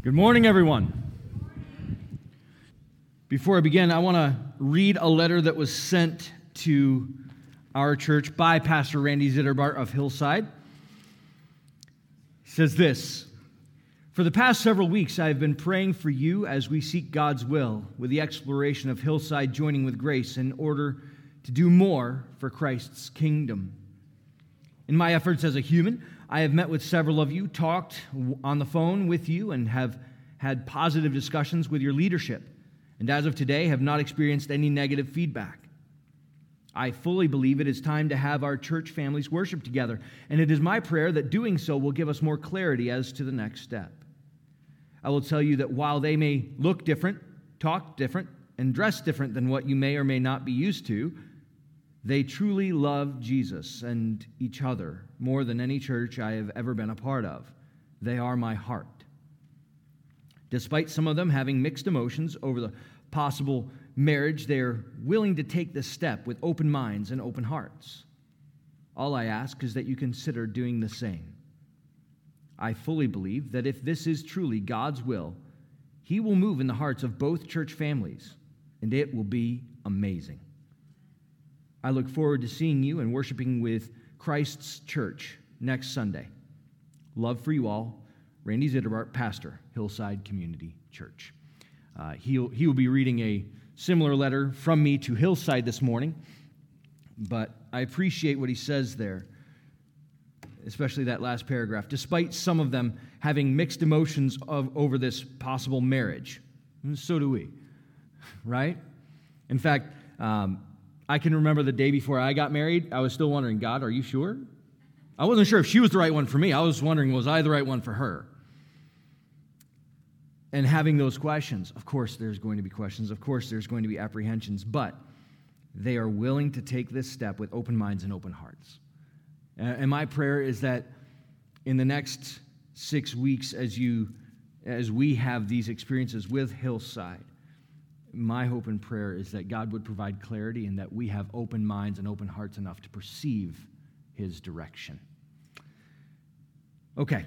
Good morning, everyone. Before I begin, I want to read a letter that was sent to our church by Pastor Randy Zitterbart of Hillside. He says this: "For the past several weeks, I have been praying for you as we seek God's will with the exploration of Hillside joining with Grace in order to do more for Christ's kingdom. In my efforts as a human, I have met with several of you, talked on the phone with you, and have had positive discussions with your leadership, and as of today have not experienced any negative feedback. I fully believe it is time to have our church families worship together, and it is my prayer that doing so will give us more clarity as to the next step. I will tell you that while they may look different, talk different, and dress different than what you may or may not be used to, they truly love Jesus and each other more than any church I have ever been a part of. They are my heart. Despite some of them having mixed emotions over the possible marriage, they are willing to take this step with open minds and open hearts. All I ask is that you consider doing the same. I fully believe that if this is truly God's will, He will move in the hearts of both church families, and it will be amazing. I look forward to seeing you and worshiping with Christ's church next Sunday. Love for you all, Randy Zitterbart, pastor, Hillside Community Church." He will be reading a similar letter from me to Hillside this morning, but I appreciate what he says there, especially that last paragraph. Despite some of them having mixed emotions over this possible marriage, and so do we, right? In fact, I can remember the day before I got married, I was still wondering, God, are you sure? I wasn't sure if she was the right one for me. I was wondering, was I the right one for her? And having those questions, of course there's going to be questions, of course there's going to be apprehensions, but they are willing to take this step with open minds and open hearts. And my prayer is that in the next 6 weeks, as we have these experiences with Hillside, my hope and prayer is that God would provide clarity and that we have open minds and open hearts enough to perceive His direction. Okay.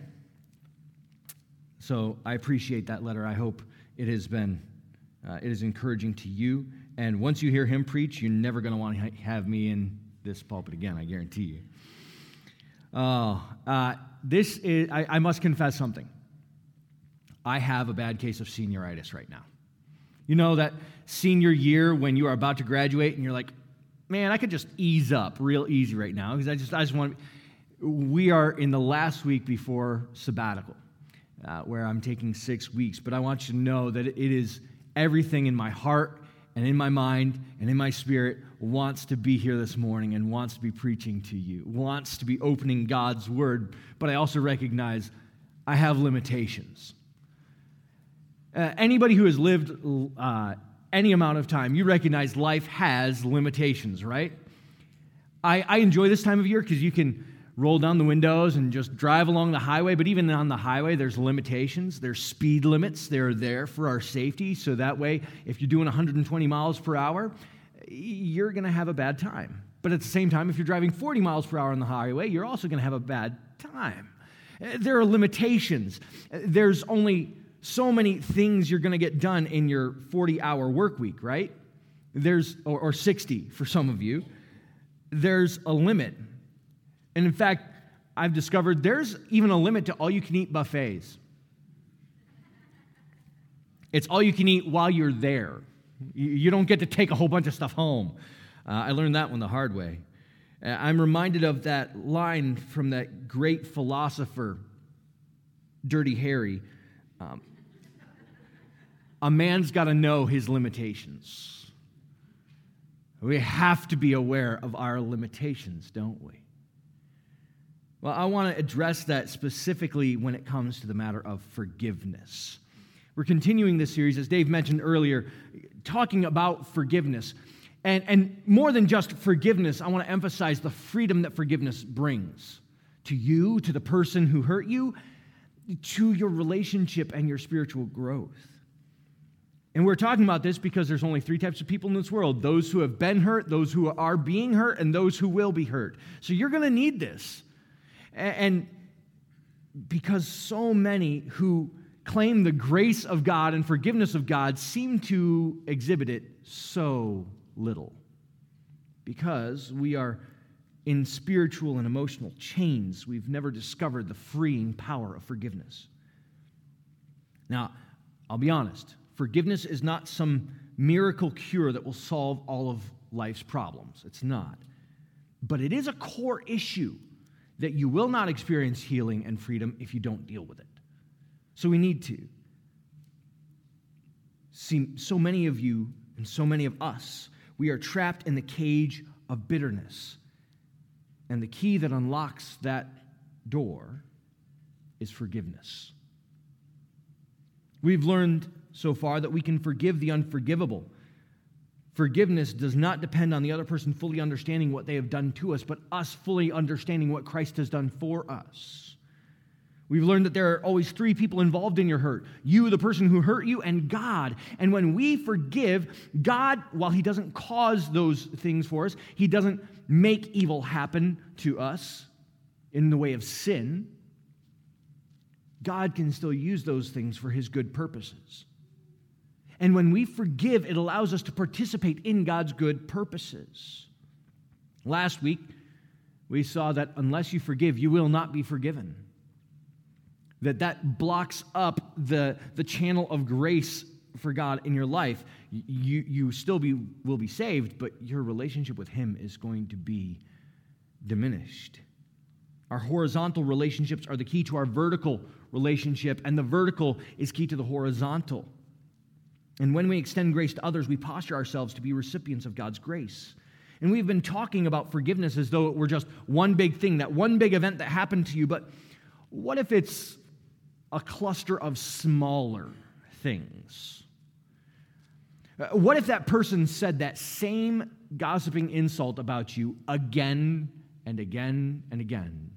So I appreciate that letter. I hope it is encouraging to you. And once you hear him preach, you're never going to want to have me in this pulpit again, I guarantee you. I must confess something. I have a bad case of senioritis right now. You know that senior year when you are about to graduate and you're like, man, I could just ease up real easy right now because I just want to. We are in the last week before sabbatical, where I'm taking 6 weeks. But I want you to know that it is everything in my heart and in my mind and in my spirit wants to be here this morning and wants to be preaching to you, wants to be opening God's word. But I also recognize I have limitations. Anybody who has lived any amount of time, you recognize life has limitations, right? I enjoy this time of year because you can roll down the windows and just drive along the highway, but even on the highway, there's limitations. There's speed limits. They're there for our safety, so that way, if you're doing 120 miles per hour, you're going to have a bad time. But at the same time, if you're driving 40 miles per hour on the highway, you're also going to have a bad time. There are limitations. There's only so many things you're going to get done in your 40-hour work week, right? Or 60 for some of you. There's a limit. And in fact, I've discovered there's even a limit to all-you-can-eat buffets. It's all you can eat while you're there. You don't get to take a whole bunch of stuff home. I learned that one the hard way. I'm reminded of that line from that great philosopher, Dirty Harry. A man's got to know his limitations. We have to be aware of our limitations, don't we? Well, I want to address that specifically when it comes to the matter of forgiveness. We're continuing this series, as Dave mentioned earlier, talking about forgiveness. And more than just forgiveness, I want to emphasize the freedom that forgiveness brings to you, to the person who hurt you, to your relationship and your spiritual growth. And we're talking about this because there's only 3 types of people in this world: those who have been hurt, those who are being hurt, and those who will be hurt. So you're going to need this. And because so many who claim the grace of God and forgiveness of God seem to exhibit it so little, because we are in spiritual and emotional chains. We've never discovered the freeing power of forgiveness. Now, I'll be honest, forgiveness is not some miracle cure that will solve all of life's problems. It's not. But it is a core issue that you will not experience healing and freedom if you don't deal with it. So we need to. See, so many of you and so many of us, we are trapped in the cage of bitterness. And the key that unlocks that door is forgiveness. We've learned so far that we can forgive the unforgivable. Forgiveness does not depend on the other person fully understanding what they have done to us, but us fully understanding what Christ has done for us. We've learned that there are always three people involved in your hurt. You, the person who hurt you, and God. And when we forgive, God, while He doesn't cause those things for us, He doesn't make evil happen to us in the way of sin, God can still use those things for His good purposes. And when we forgive, it allows us to participate in God's good purposes. Last week, we saw that unless you forgive, you will not be forgiven. That blocks up the channel of grace for God in your life. You still will be saved, but your relationship with Him is going to be diminished. Our horizontal relationships are the key to our vertical relationship, and the vertical is key to the horizontal. And when we extend grace to others, we posture ourselves to be recipients of God's grace. And we've been talking about forgiveness as though it were just one big thing, that one big event that happened to you. But what if it's a cluster of smaller things? What if that person said that same gossiping insult about you again and again and again?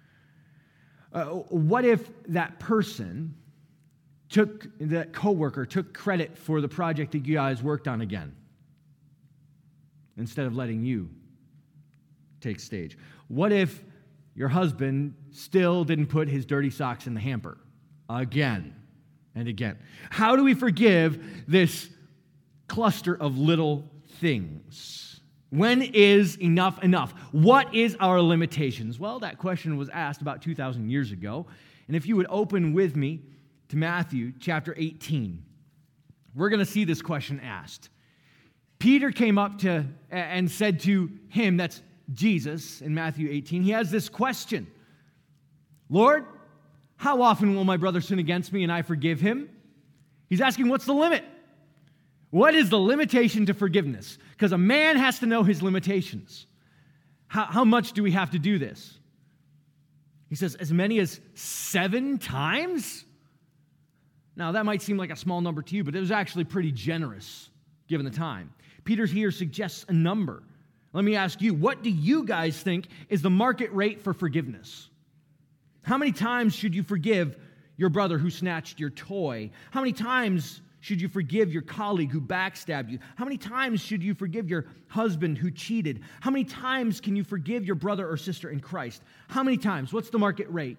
What if that person that coworker took credit for the project that you guys worked on again, instead of letting you take stage? What if your husband still didn't put his dirty socks in the hamper again and again? How do we forgive this cluster of little things? When is enough enough? What is our limitations? Well, that question was asked about 2,000 years ago. And if you would open with me to Matthew chapter 18, we're going to see this question asked. Peter came up to and said to him, that's Jesus in Matthew 18, he has this question. Lord, how often will my brother sin against me and I forgive him? He's asking, what's the limit? What is the limitation to forgiveness? Because a man has to know his limitations. How much do we have to do this? He says, as many as 7 times? Now, that might seem like a small number to you, but it was actually pretty generous given the time. Peter here suggests a number. Let me ask you, what do you guys think is the market rate for forgiveness? How many times should you forgive your brother who snatched your toy? How many times should you forgive your colleague who backstabbed you? How many times should you forgive your husband who cheated? How many times can you forgive your brother or sister in Christ? How many times? What's the market rate?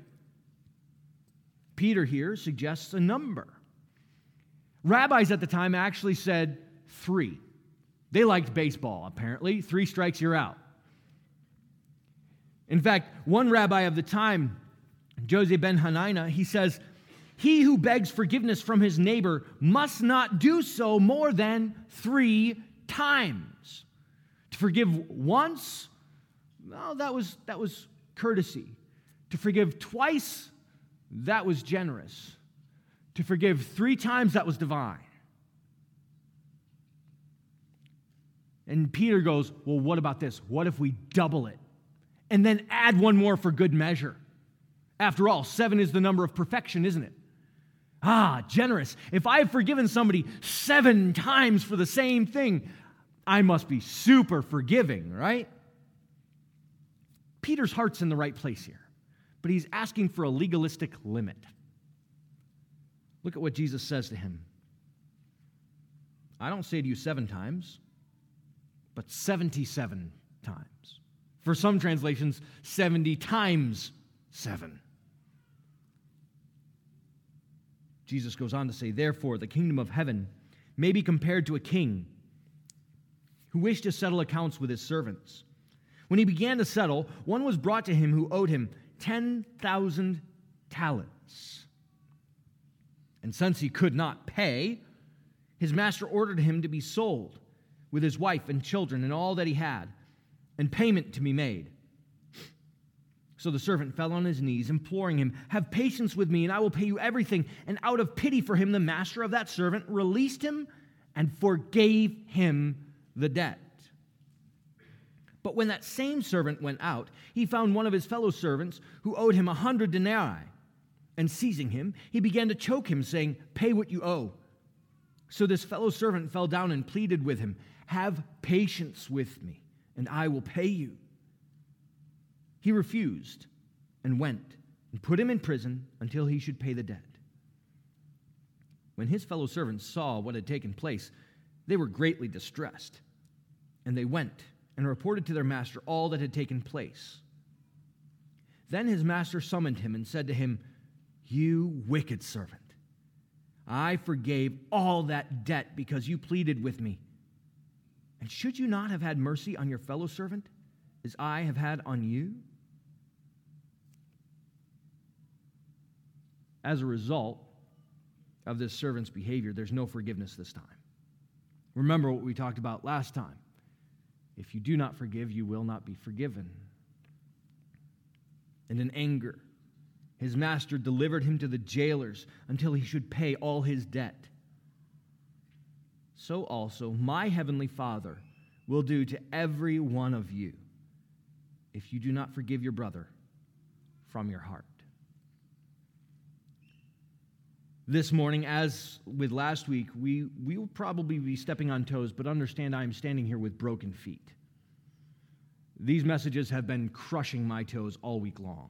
Peter here suggests a number. Rabbis at the time actually said 3. They liked baseball, apparently. 3 strikes, you're out. In fact, one rabbi of the time, Jose ben Hanina, he says, he who begs forgiveness from his neighbor must not do so more than 3 times. To forgive once, well, that was courtesy. To forgive twice, that was generous. To forgive 3 times, that was divine. And Peter goes, well, what about this? What if we double it? And then add 1 more for good measure. After all, 7 is the number of perfection, isn't it? Generous. If I've forgiven somebody 7 times for the same thing, I must be super forgiving, right? Peter's heart's in the right place here, but he's asking for a legalistic limit. Look at what Jesus says to him. I don't say to you 7 times, but 77 times. For some translations, 70 times 7. Jesus goes on to say, therefore, the kingdom of heaven may be compared to a king who wished to settle accounts with his servants. When he began to settle, one was brought to him who owed him 10,000 talents. And since he could not pay, his master ordered him to be sold with his wife and children and all that he had, and payment to be made. So the servant fell on his knees, imploring him, have patience with me, and I will pay you everything. And out of pity for him, the master of that servant released him and forgave him the debt. But when that same servant went out, he found one of his fellow servants who owed him 100 denarii. And seizing him, he began to choke him, saying, pay what you owe. So this fellow servant fell down and pleaded with him, have patience with me, and I will pay you. He refused and went and put him in prison until he should pay the debt. When his fellow servants saw what had taken place, they were greatly distressed, and they went and reported to their master all that had taken place. Then his master summoned him and said to him, you wicked servant, I forgave all that debt because you pleaded with me. And should you not have had mercy on your fellow servant as I have had on you? As a result of this servant's behavior, there's no forgiveness this time. Remember what we talked about last time. If you do not forgive, you will not be forgiven. And in anger, his master delivered him to the jailers until he should pay all his debt. So also my heavenly Father will do to every one of you if you do not forgive your brother from your heart. This morning, as with last week, we will probably be stepping on toes, but understand I am standing here with broken feet. These messages have been crushing my toes all week long,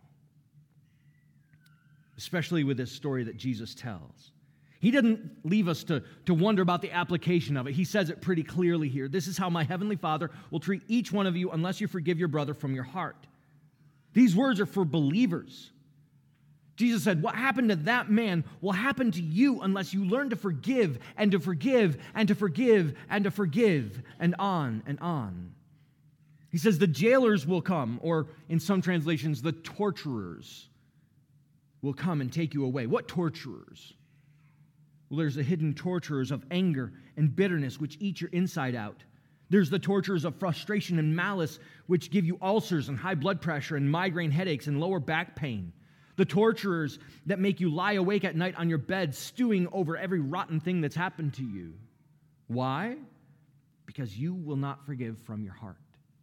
especially with this story that Jesus tells. He didn't leave us to wonder about the application of it. He says it pretty clearly here. This is how my heavenly Father will treat each one of you unless you forgive your brother from your heart. These words are for believers. Jesus said, what happened to that man will happen to you unless you learn to forgive and to forgive and to forgive and to forgive, and on and on. He says the jailers will come, or in some translations, the torturers will come and take you away. What torturers? Well, there's the hidden torturers of anger and bitterness, which eat your inside out. There's the torturers of frustration and malice, which give you ulcers and high blood pressure and migraine headaches and lower back pain. The torturers that make you lie awake at night on your bed, stewing over every rotten thing that's happened to you. Why? Because you will not forgive from your heart.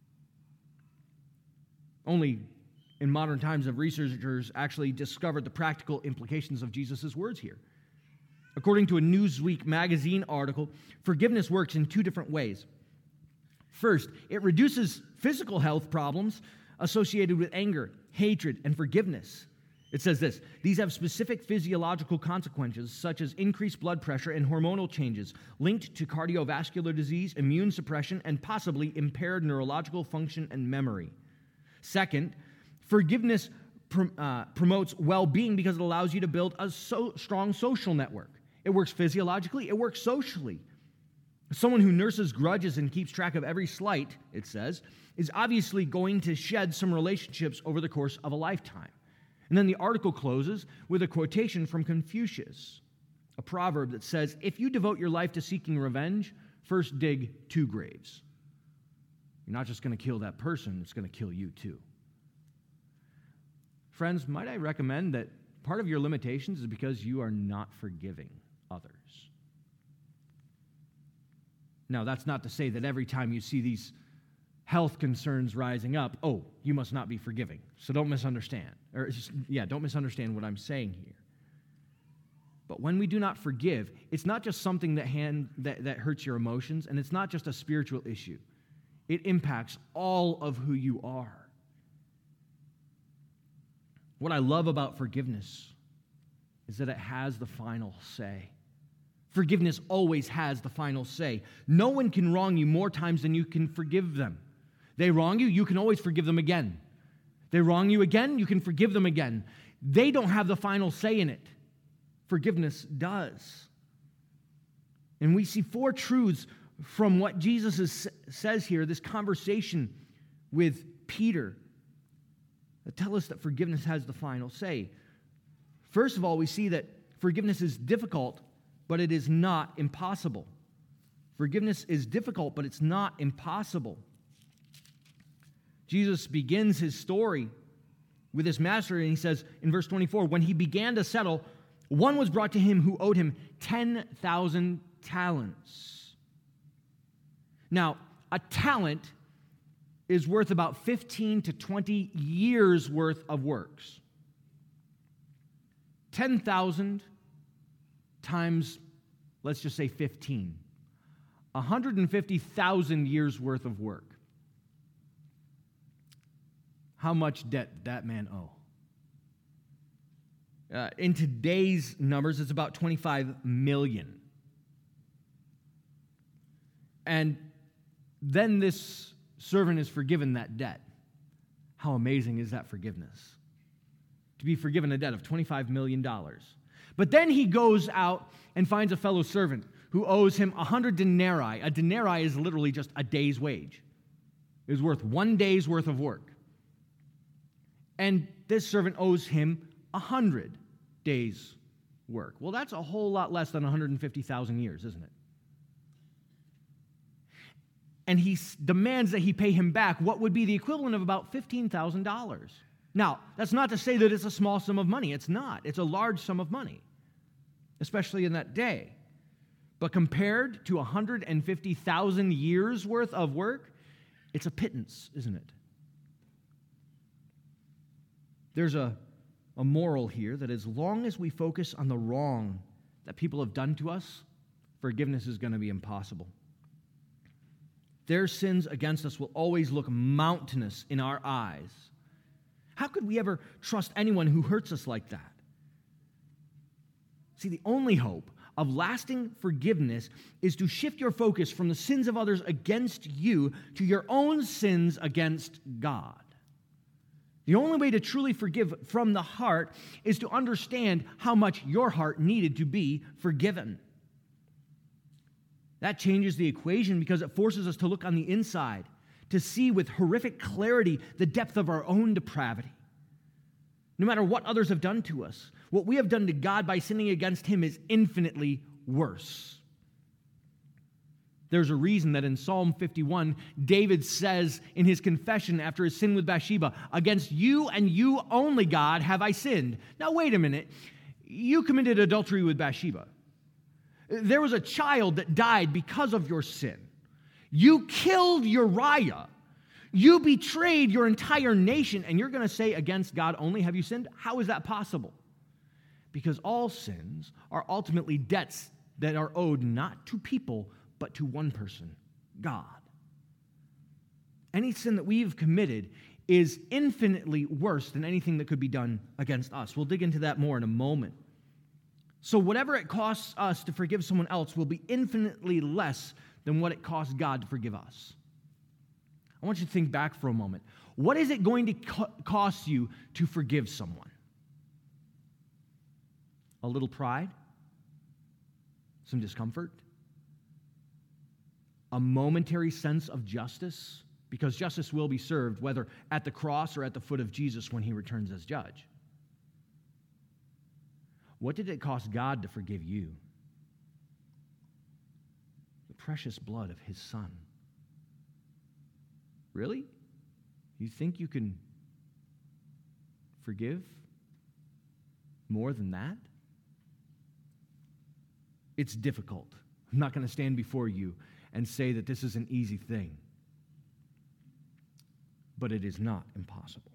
Only in modern times have researchers actually discovered the practical implications of Jesus' words here. According to a Newsweek magazine article, forgiveness works in two different ways. First, it reduces physical health problems associated with anger, hatred, and forgiveness. It says this, these have specific physiological consequences such as increased blood pressure and hormonal changes linked to cardiovascular disease, immune suppression, and possibly impaired neurological function and memory. Second, forgiveness promotes well-being because it allows you to build a strong social network. It works physiologically, it works socially. Someone who nurses grudges and keeps track of every slight, it says, is obviously going to shed some relationships over the course of a lifetime. And then the article closes with a quotation from Confucius, a proverb that says, if you devote your life to seeking revenge, first dig 2 graves. You're not just going to kill that person, it's going to kill you too. Friends, might I recommend that part of your limitations is because you are not forgiving others. Now, that's not to say that every time you see these health concerns rising up, oh, you must not be forgiving. So don't misunderstand. Don't misunderstand what I'm saying here. But when we do not forgive, it's not just something that hurts your emotions, and it's not just a spiritual issue. It impacts all of who you are. What I love about forgiveness is that it has the final say. Forgiveness always has the final say. No one can wrong you more times than you can forgive them. They wrong you, you can always forgive them again. They wrong you again, you can forgive them again. They don't have the final say in it. forgiveness does. And we see four truths from what Jesus says here, this conversation with Peter, that tell us that forgiveness has the final say. First of all, we see that forgiveness is difficult, but it is not impossible. Forgiveness is difficult, but it's not impossible. Jesus begins his story with his master, and he says in verse 24, when he began to settle, one was brought to him who owed him 10,000 talents. Now, a talent is worth about 15 to 20 years' worth of works. 10,000 times, let's just say 15. 150,000 years' worth of work. How much debt did that man owe? In today's numbers, it's about 25 million. And then this servant is forgiven that debt. How amazing is that forgiveness? To be forgiven a debt of $25 million. But then he goes out and finds a fellow servant who owes him 100 denarii. A denarii is literally just a day's wage. It was worth 1 day's worth of work. And this servant owes him 100 days' work. Well, that's a whole lot less than 150,000 years, isn't it? And he demands that he pay him back what would be the equivalent of about $15,000. Now, that's not to say that it's a small sum of money. It's not. It's a large sum of money, especially in that day. But compared to 150,000 years' worth of work, it's a pittance, isn't it? There's a moral here that as long as we focus on the wrong that people have done to us, forgiveness is going to be impossible. Their sins against us will always look mountainous in our eyes. How could we ever trust anyone who hurts us like that? See, the only hope of lasting forgiveness is to shift your focus from the sins of others against you to your own sins against God. The only way to truly forgive from the heart is to understand how much your heart needed to be forgiven. That changes the equation because it forces us to look on the inside, to see with horrific clarity the depth of our own depravity. No matter what others have done to us, what we have done to God by sinning against Him is infinitely worse. There's a reason that in Psalm 51, David says in his confession after his sin with Bathsheba, "Against you and you only, God, have I sinned." Now, wait a minute. You committed adultery with Bathsheba. There was a child that died because of your sin. You killed Uriah. You betrayed your entire nation, and you're going to say, "Against God only have you sinned"? How is that possible? Because all sins are ultimately debts that are owed not to people, but to one person, God. Any sin that we've committed is infinitely worse than anything that could be done against us. We'll dig into that more in a moment. So whatever it costs us to forgive someone else will be infinitely less than what it costs God to forgive us. I want you to think back for a moment. What is it going to cost you to forgive someone? A little pride? Some discomfort? A momentary sense of justice? Because justice will be served, whether at the cross or at the foot of Jesus when He returns as judge. What did it cost God to forgive you? The precious blood of His Son. Really? You think you can forgive more than that? It's difficult. I'm not going to stand before you and say that this is an easy thing. But it is not impossible.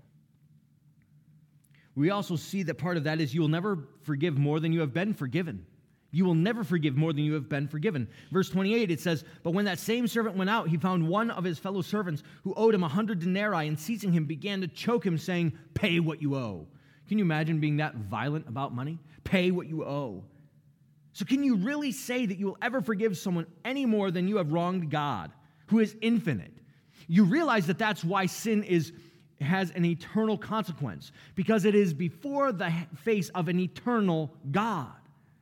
We also see that part of that is you will never forgive more than you have been forgiven. You will never forgive more than you have been forgiven. Verse 28, it says, "But when that same servant went out, he found one of his fellow servants who owed him 100 denarii, and seizing him, began to choke him, saying, 'Pay what you owe.'" Can you imagine being that violent about money? Pay what you owe. So can you really say that you will ever forgive someone any more than you have wronged God, who is infinite? You realize that that's why sin has an eternal consequence, because it is before the face of an eternal God.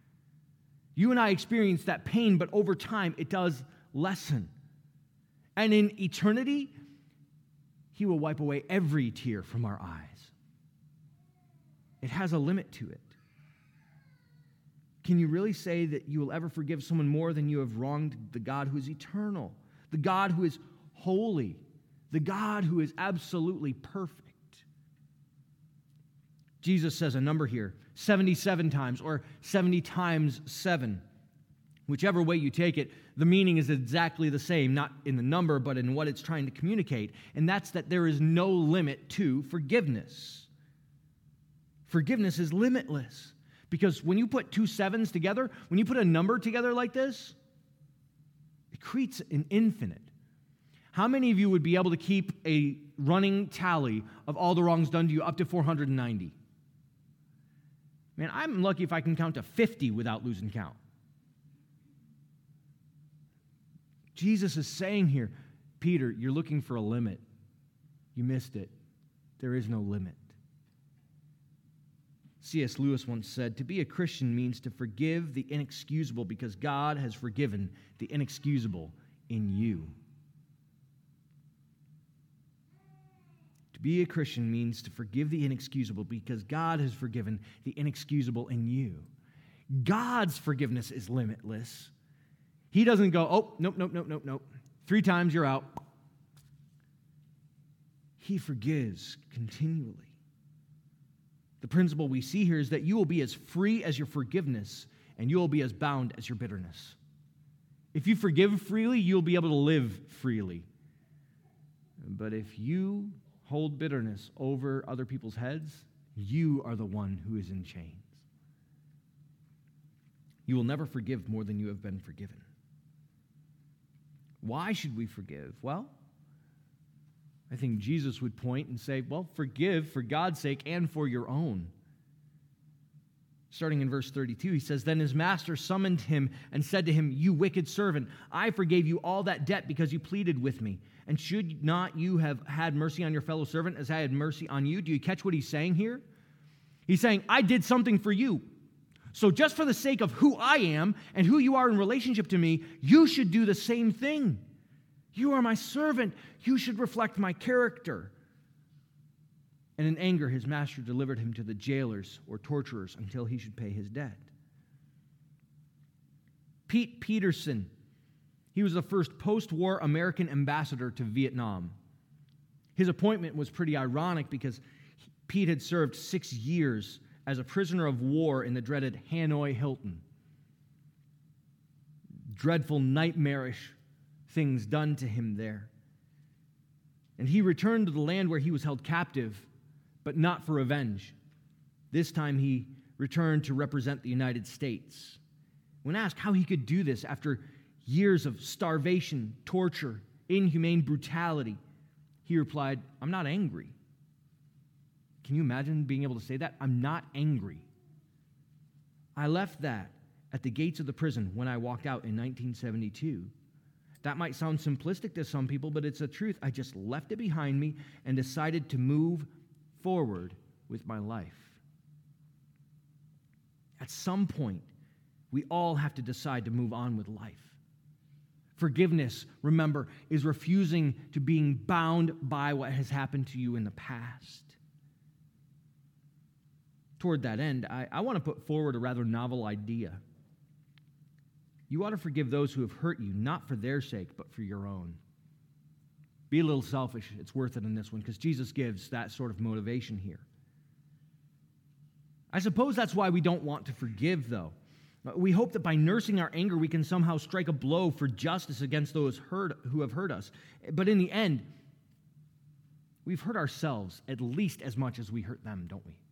You and I experience that pain, but over time it does lessen. And in eternity, he will wipe away every tear from our eyes. It has a limit to it. Can you really say that you will ever forgive someone more than you have wronged the God who is eternal, the God who is holy, the God who is absolutely perfect? Jesus says a number here, 77 times or 70 times 7. Whichever way you take it, the meaning is exactly the same, not in the number, but in what it's trying to communicate. And that's that there is no limit to forgiveness. Forgiveness is limitless. Because when you put two sevens together, when you put a number together like this, it creates an infinite. How many of you would be able to keep a running tally of all the wrongs done to you up to 490? Man, I'm lucky if I can count to 50 without losing count. Jesus is saying here, Peter, you're looking for a limit. You missed it. There is no limit. C.S. Lewis once said, to be a Christian means to forgive the inexcusable because God has forgiven the inexcusable in you. To be a Christian means to forgive the inexcusable because God has forgiven the inexcusable in you. God's forgiveness is limitless. He doesn't go, oh, nope. 3 times, you're out. He forgives continually. The principle we see here is that you will be as free as your forgiveness, and you will be as bound as your bitterness. If you forgive freely, you'll be able to live freely. But if you hold bitterness over other people's heads, you are the one who is in chains. You will never forgive more than you have been forgiven. Why should we forgive? Well, I think Jesus would point and say, well, forgive for God's sake and for your own. Starting in verse 32, he says, then his master summoned him and said to him, you wicked servant, I forgave you all that debt because you pleaded with me. And should not you have had mercy on your fellow servant as I had mercy on you? Do you catch what he's saying here? He's saying, I did something for you. So just for the sake of who I am and who you are in relationship to me, you should do the same thing. You are my servant. You should reflect my character. And in anger, his master delivered him to the jailers or torturers until he should pay his debt. Pete Peterson, he was the first post-war American ambassador to Vietnam. His appointment was pretty ironic because Pete had served 6 years as a prisoner of war in the dreaded Hanoi Hilton. Dreadful, nightmarish things done to him there. And he returned to the land where he was held captive, but not for revenge. This time he returned to represent the United States. When asked how he could do this after years of starvation, torture, inhumane brutality, he replied, I'm not angry. Can you imagine being able to say that? I'm not angry. I left that at the gates of the prison when I walked out in 1972. That might sound simplistic to some people, but it's the truth. I just left it behind me and decided to move forward with my life. At some point, we all have to decide to move on with life. Forgiveness, remember, is refusing to being bound by what has happened to you in the past. Toward that end, I want to put forward a rather novel idea. You ought to forgive those who have hurt you, not for their sake, but for your own. Be a little selfish. It's worth it in this one, because Jesus gives that sort of motivation here. I suppose that's why we don't want to forgive, though. We hope that by nursing our anger, we can somehow strike a blow for justice against those who have hurt us. But in the end, we've hurt ourselves at least as much as we hurt them, don't we?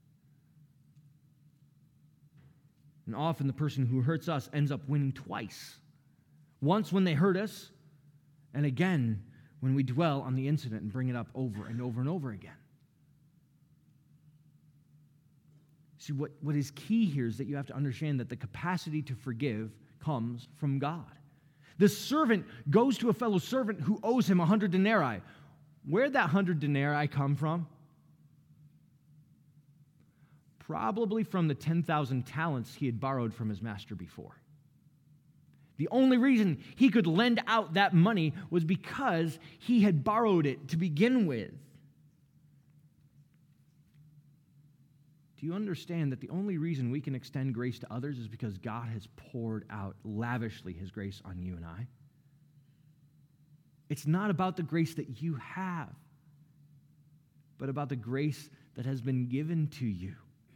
And often the person who hurts us ends up winning twice. Once when they hurt us, and again when we dwell on the incident and bring it up over and over and over again. See, what is key here is that you have to understand that the capacity to forgive comes from God. The servant goes to a fellow servant who owes him 100 denarii. Where'd that 100 denarii come from? Probably from the 10,000 talents he had borrowed from his master before. The only reason he could lend out that money was because he had borrowed it to begin with. Do you understand that the only reason we can extend grace to others is because God has poured out lavishly his grace on you and I? It's not about the grace that you have, but about the grace that has been given to you.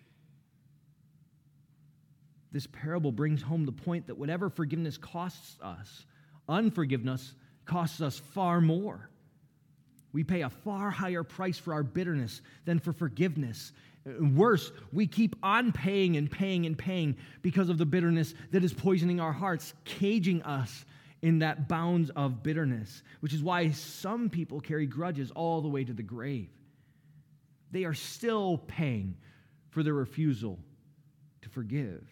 This parable brings home the point that whatever forgiveness costs us, unforgiveness costs us far more. We pay a far higher price for our bitterness than for forgiveness. Worse, we keep on paying and paying and paying because of the bitterness that is poisoning our hearts, caging us in that bounds of bitterness, which is why some people carry grudges all the way to the grave. They are still paying for their refusal to forgive.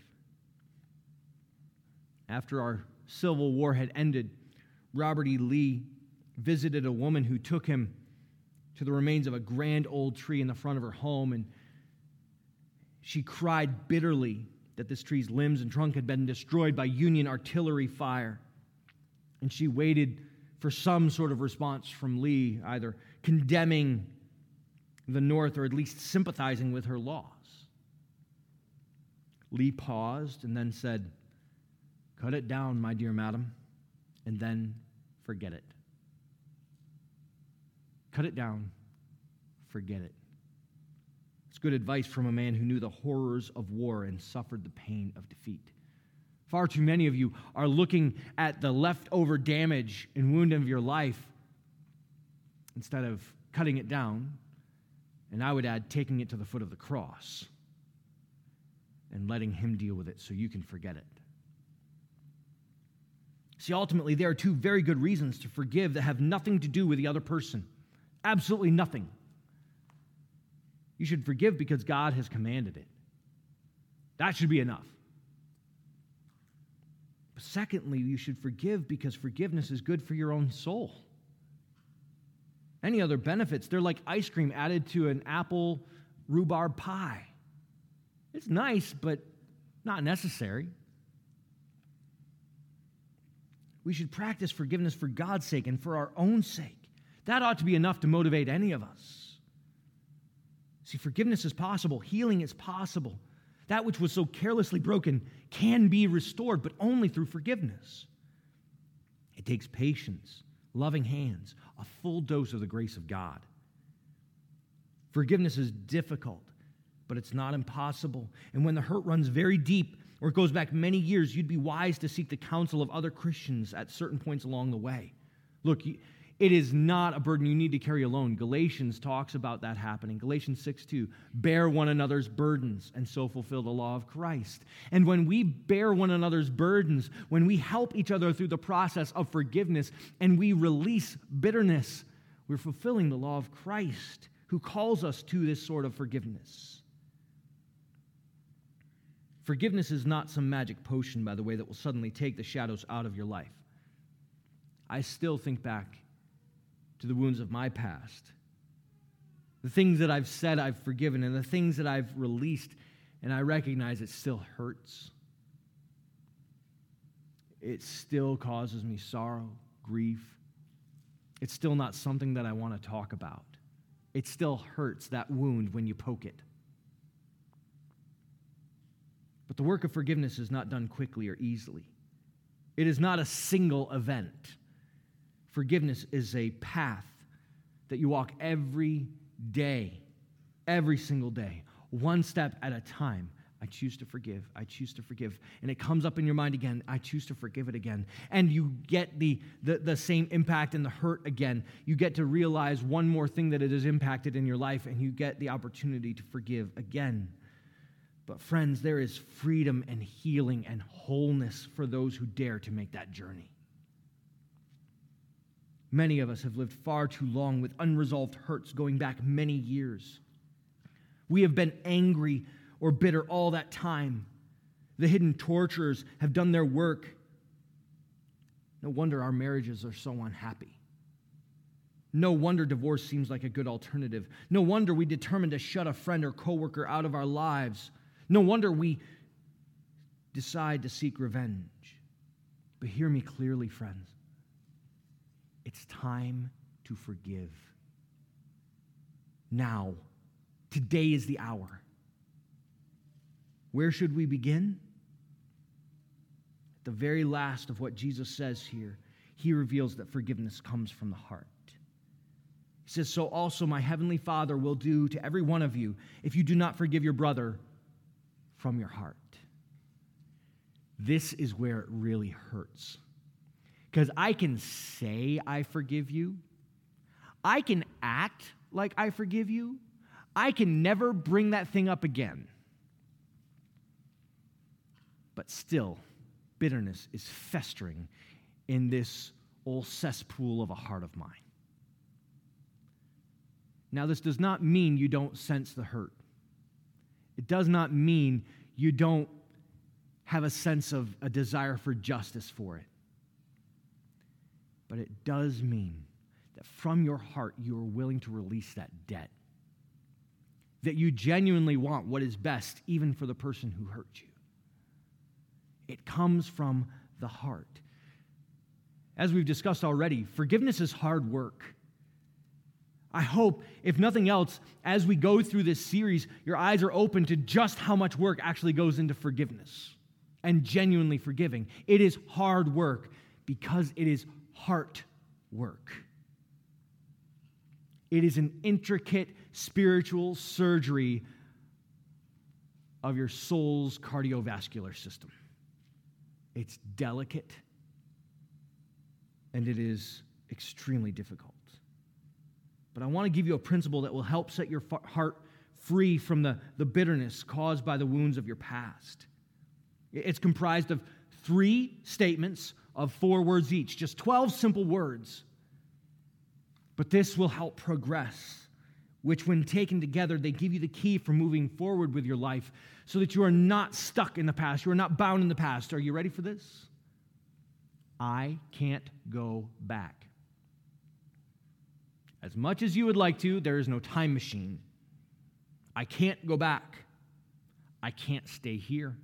After our Civil War had ended, Robert E. Lee visited a woman who took him to the remains of a grand old tree in the front of her home, and she cried bitterly that this tree's limbs and trunk had been destroyed by Union artillery fire. And she waited for some sort of response from Lee, either condemning the North or at least sympathizing with her loss. Lee paused and then said, "Cut it down, my dear madam, and then forget it." Cut it down, forget it. It's good advice from a man who knew the horrors of war and suffered the pain of defeat. Far too many of you are looking at the leftover damage and wound of your life instead of cutting it down, and I would add taking it to the foot of the cross and letting him deal with it so you can forget it. See, ultimately, there are two very good reasons to forgive that have nothing to do with the other person. Absolutely nothing. You should forgive because God has commanded it. That should be enough. But secondly, you should forgive because forgiveness is good for your own soul. Any other benefits, they're like ice cream added to an apple rhubarb pie. It's nice, but not necessary. We should practice forgiveness for God's sake and for our own sake. That ought to be enough to motivate any of us. See, forgiveness is possible. Healing is possible. That which was so carelessly broken can be restored, but only through forgiveness. It takes patience, loving hands, a full dose of the grace of God. Forgiveness is difficult, but it's not impossible. And when the hurt runs very deep, or it goes back many years, you'd be wise to seek the counsel of other Christians at certain points along the way. Look, it is not a burden you need to carry alone. Galatians talks about that happening. Galatians 6:2, bear one another's burdens and so fulfill the law of Christ. And when we bear one another's burdens, when we help each other through the process of forgiveness and we release bitterness, we're fulfilling the law of Christ, who calls us to this sort of forgiveness. Forgiveness is not some magic potion, by the way, that will suddenly take the shadows out of your life. I still think back to the wounds of my past, the things that I've said I've forgiven, and the things that I've released, and I recognize it still hurts. It still causes me sorrow, grief. It's still not something that I want to talk about. It still hurts, that wound, when you poke it. But the work of forgiveness is not done quickly or easily. It is not a single event. Forgiveness is a path that you walk every day, every single day, one step at a time. I choose to forgive. I choose to forgive. And it comes up in your mind again. I choose to forgive it again. And you get the same impact and the hurt again. You get to realize one more thing that it has impacted in your life, and you get the opportunity to forgive again. But friends, there is freedom and healing and wholeness for those who dare to make that journey. Many of us have lived far too long with unresolved hurts going back many years. We have been angry or bitter all that time. The hidden torturers have done their work. No wonder our marriages are so unhappy. No wonder divorce seems like a good alternative. No wonder we determine to shut a friend or coworker out of our lives. No wonder we decide to seek revenge. But hear me clearly, friends. It's time to forgive. Now, today is the hour. Where should we begin? At the very last of what Jesus says here, he reveals that forgiveness comes from the heart. He says, so also my heavenly Father will do to every one of you if you do not forgive your brother from your heart. This is where it really hurts. Because I can say I forgive you. I can act like I forgive you. I can never bring that thing up again. But still, bitterness is festering in this old cesspool of a heart of mine. Now, this does not mean you don't sense the hurt. It does not mean you don't have a sense of a desire for justice for it. But it does mean that from your heart, you are willing to release that debt. That you genuinely want what is best, even for the person who hurt you. It comes from the heart. As we've discussed already, forgiveness is hard work. I hope, if nothing else, as we go through this series, your eyes are open to just how much work actually goes into forgiveness and genuinely forgiving. It is hard work because it is heart work. It is an intricate spiritual surgery of your soul's cardiovascular system. It's delicate, and it is extremely difficult. But I want to give you a principle that will help set your heart free from the bitterness caused by the wounds of your past. It's comprised of 3 statements of 4 words each, just 12 simple words. But this will help progress, which when taken together, they give you the key for moving forward with your life so that you are not stuck in the past. You are not bound in the past. Are you ready for this? I can't go back. As much as you would like to, there is no time machine. I can't go back. I can't stay here.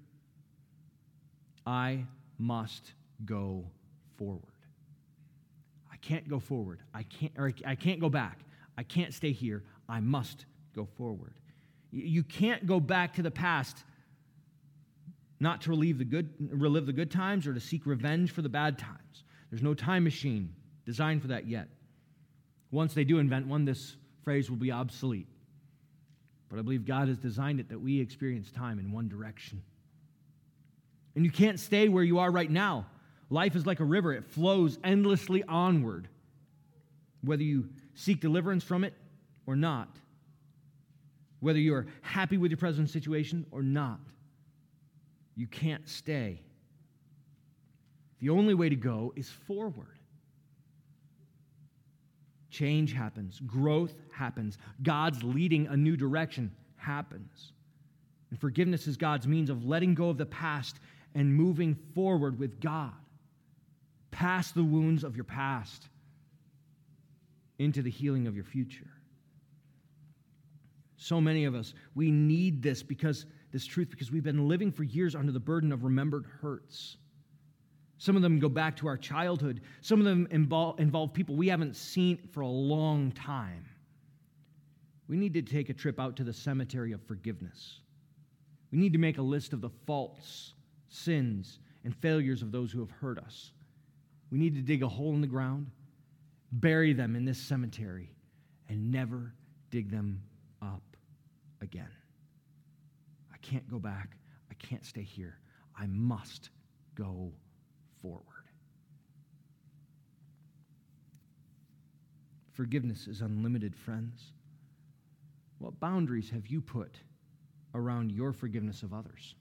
I must go forward. I can't go forward. I can't go back. I can't stay here. I must go forward. You can't go back to the past, not to relive the good times or to seek revenge for the bad times. There's no time machine designed for that yet. Once they do invent one, this phrase will be obsolete. But I believe God has designed it that we experience time in one direction. And you can't stay where you are right now. Life is like a river. It flows endlessly onward, whether you seek deliverance from it or not, whether you are happy with your present situation or not. You can't stay. The only way to go is forward. Change happens. Growth happens. God's leading a new direction happens. And forgiveness is God's means of letting go of the past and moving forward with God, past the wounds of your past, into the healing of your future. So many of us, we need this truth because we've been living for years under the burden of remembered hurts. Some of them go back to our childhood. Some of them involve people we haven't seen for a long time. We need to take a trip out to the cemetery of forgiveness. We need to make a list of the faults, sins, and failures of those who have hurt us. We need to dig a hole in the ground, bury them in this cemetery, and never dig them up again. I can't go back. I can't stay here. I must go forward. Forgiveness is unlimited, friends. What boundaries have you put around your forgiveness of others?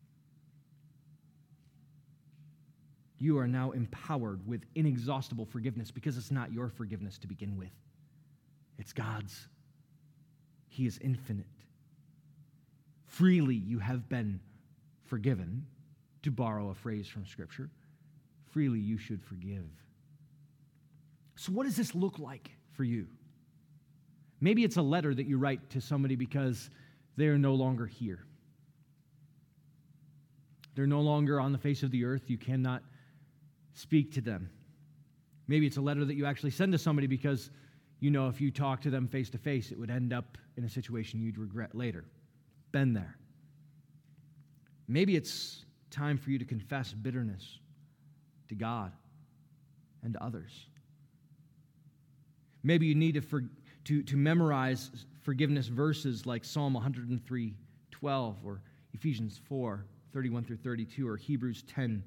You are now empowered with inexhaustible forgiveness because it's not your forgiveness to begin with. It's God's. He is infinite. Freely you have been forgiven, to borrow a phrase from Scripture. Freely you should forgive. So what does this look like for you? Maybe it's a letter that you write to somebody because they are no longer here. They're no longer on the face of the earth. You cannot speak to them. Maybe it's a letter that you actually send to somebody because you know if you talk to them face to face, it would end up in a situation you'd regret later. Been there. Maybe it's time for you to confess bitterness to God and to others. Maybe you need to memorize forgiveness verses like Psalm 103:12 or Ephesians 4:31 through 32 or Hebrews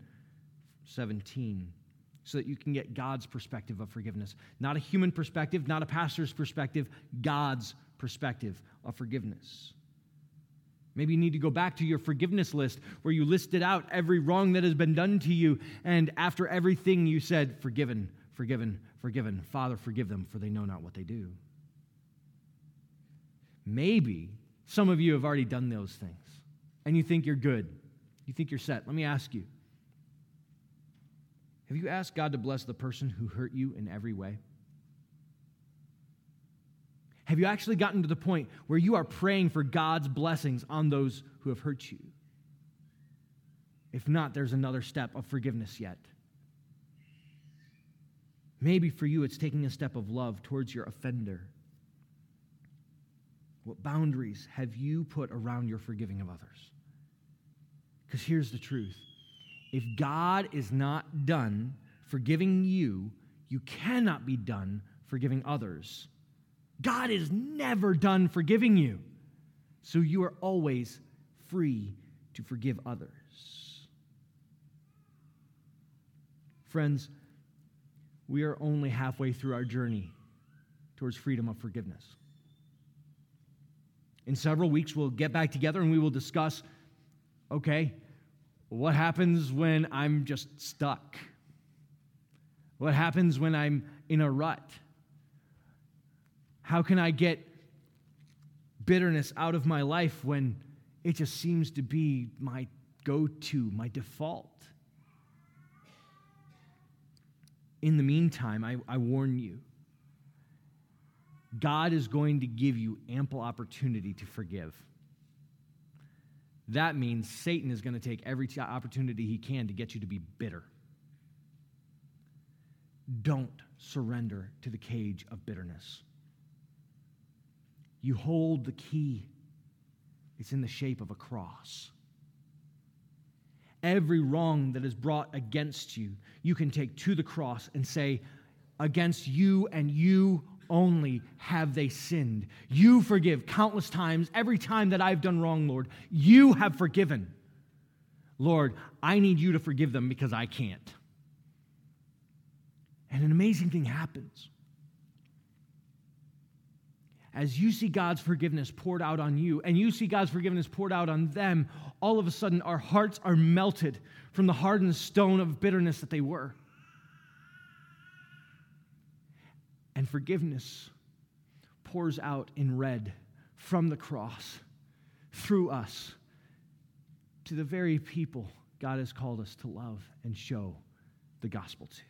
10:17 so that you can get God's perspective of forgiveness. Not a human perspective, not a pastor's perspective, God's perspective of forgiveness. Maybe you need to go back to your forgiveness list where you listed out every wrong that has been done to you, and after everything you said, forgiven, forgiven, forgiven. Father, forgive them, for they know not what they do. Maybe some of you have already done those things, and you think you're good. You think you're set. Let me ask you, have you asked God to bless the person who hurt you in every way? Have you actually gotten to the point where you are praying for God's blessings on those who have hurt you? If not, there's another step of forgiveness yet. Maybe for you, it's taking a step of love towards your offender. What boundaries have you put around your forgiving of others? Because here's the truth. If God is not done forgiving you, you cannot be done forgiving others. God is never done forgiving you. So you are always free to forgive others. Friends, we are only halfway through our journey towards freedom of forgiveness. In several weeks, we'll get back together and we will discuss, okay, what happens when I'm just stuck? What happens when I'm in a rut? How can I get bitterness out of my life when it just seems to be my go-to, my default? In the meantime, I warn you, God is going to give you ample opportunity to forgive. That means Satan is going to take every opportunity he can to get you to be bitter. Don't surrender to the cage of bitterness. You hold the key. It's in the shape of a cross. Every wrong that is brought against you, you can take to the cross and say, against you and you only have they sinned. You forgive countless times. Every time that I've done wrong, Lord, you have forgiven. Lord, I need you to forgive them because I can't. And an amazing thing happens. As you see God's forgiveness poured out on you, and you see God's forgiveness poured out on them, all of a sudden our hearts are melted from the hardened stone of bitterness that they were. And forgiveness pours out in red from the cross through us to the very people God has called us to love and show the gospel to.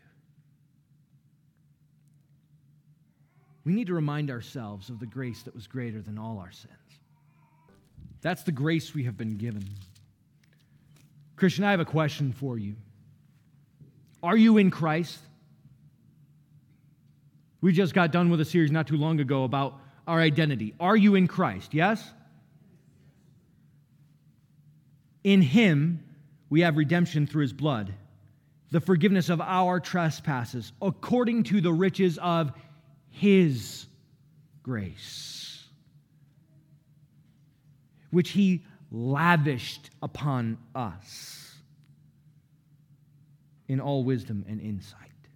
We need to remind ourselves of the grace that was greater than all our sins. That's the grace we have been given. Christian, I have a question for you. Are you in Christ? We just got done with a series not too long ago about our identity. Are you in Christ? Yes? In Him, we have redemption through His blood, the forgiveness of our trespasses, according to the riches of His grace, which He lavished upon us in all wisdom and insight.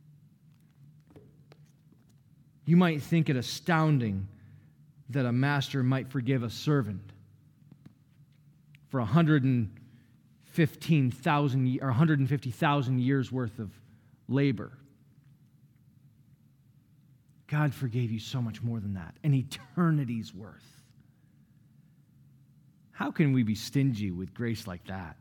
You might think it astounding that a master might forgive a servant for 150,000 years worth of labor. God forgave you so much more than that, an eternity's worth. How can we be stingy with grace like that?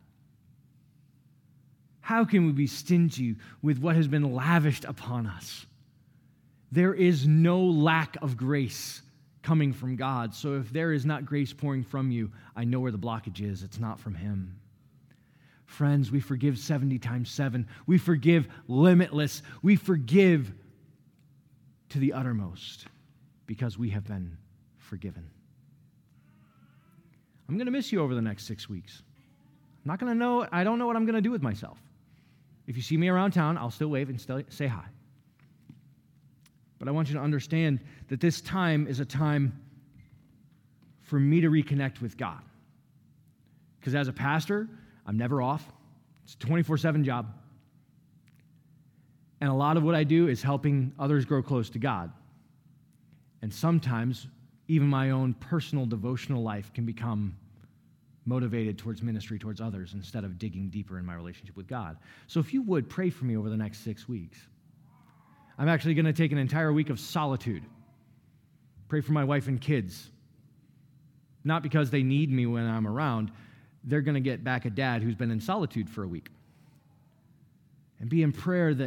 How can we be stingy with what has been lavished upon us? There is no lack of grace coming from God. So if there is not grace pouring from you, I know where the blockage is. It's not from Him. Friends, we forgive 70 times 7. We forgive limitless. We forgive to the uttermost because we have been forgiven. I'm going to miss you over the next 6 weeks. I don't know what I'm going to do with myself. If you see me around town, I'll still wave and still say hi. But I want you to understand that this time is a time for me to reconnect with God. Because as a pastor, I'm never off. It's a 24/7 job. And a lot of what I do is helping others grow close to God. And sometimes, even my own personal devotional life can become motivated towards ministry towards others instead of digging deeper in my relationship with God. So if you would, pray for me over the next 6 weeks. I'm actually going to take an entire week of solitude. Pray for my wife and kids. Not because they need me when I'm around. They're going to get back a dad who's been in solitude for a week. And be in prayer that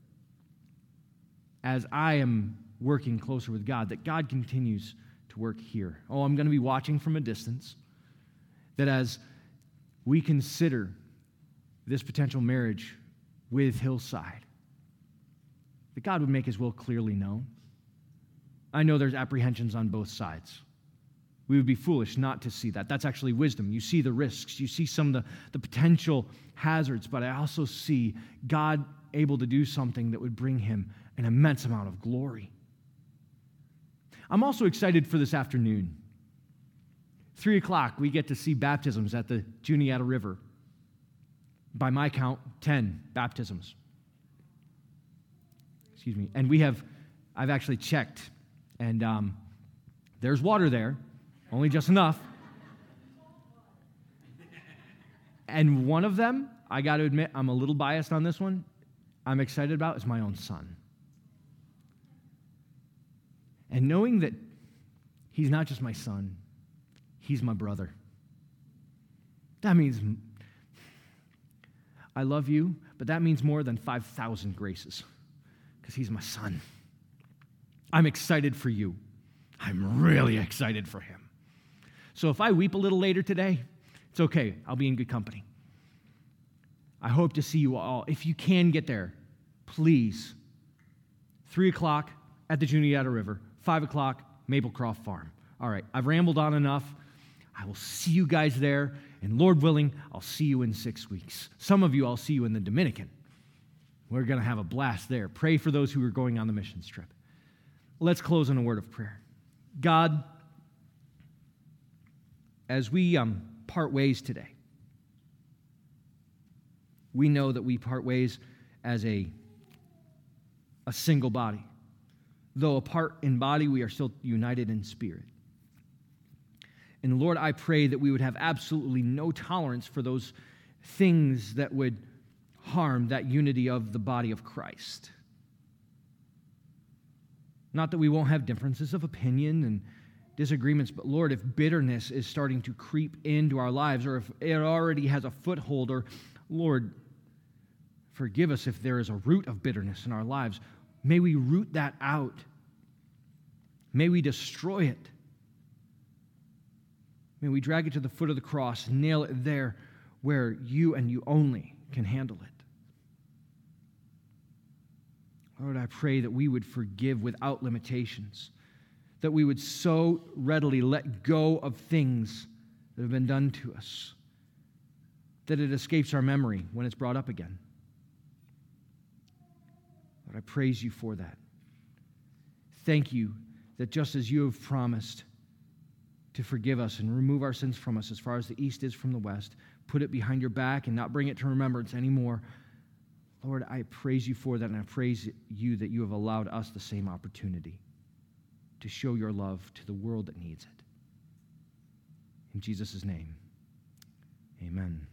as I am working closer with God, that God continues to work here. Oh, I'm going to be watching from a distance. That as we consider this potential marriage with Hillside, that God would make his will clearly known. I know there's apprehensions on both sides. We would be foolish not to see that. That's actually wisdom. You see the risks. You see some of the potential hazards, but I also see God able to do something that would bring him an immense amount of glory. I'm also excited for this afternoon. 3 o'clock, we get to see baptisms at the Juniata River. By my count, 10 baptisms. Excuse me. And I've actually checked, and there's water there, only just enough. And one of them, I got to admit, I'm a little biased on this one, I'm excited about is my own son. And knowing that he's not just my son, he's my brother. That means I love you, but that means more than 5,000 graces because he's my son. I'm excited for you. I'm really excited for him. So if I weep a little later today, it's okay. I'll be in good company. I hope to see you all. If you can get there, please. 3 o'clock at the Juniata River, 5 o'clock, Maplecroft Farm. All right, I've rambled on enough. I will see you guys there, and Lord willing, I'll see you in 6 weeks. Some of you, I'll see you in the Dominican. We're going to have a blast there. Pray for those who are going on the missions trip. Let's close in a word of prayer. God, as we part ways today, we know that we part ways as a single body. Though apart in body, we are still united in spirit. And Lord, I pray that we would have absolutely no tolerance for those things that would harm that unity of the body of Christ. Not that we won't have differences of opinion and disagreements, but Lord, if bitterness is starting to creep into our lives, or if it already has a foothold, or Lord, forgive us if there is a root of bitterness in our lives, may we root that out. May we destroy it. May we drag it to the foot of the cross, nail it there where you and you only can handle it. Lord, I pray that we would forgive without limitations, that we would so readily let go of things that have been done to us, that it escapes our memory when it's brought up again. Lord, I praise you for that. Thank you that just as you have promised to forgive us and remove our sins from us as far as the east is from the west, put it behind your back and not bring it to remembrance anymore. Lord, I praise you for that, and I praise you that you have allowed us the same opportunity to show your love to the world that needs it. In Jesus' name, amen.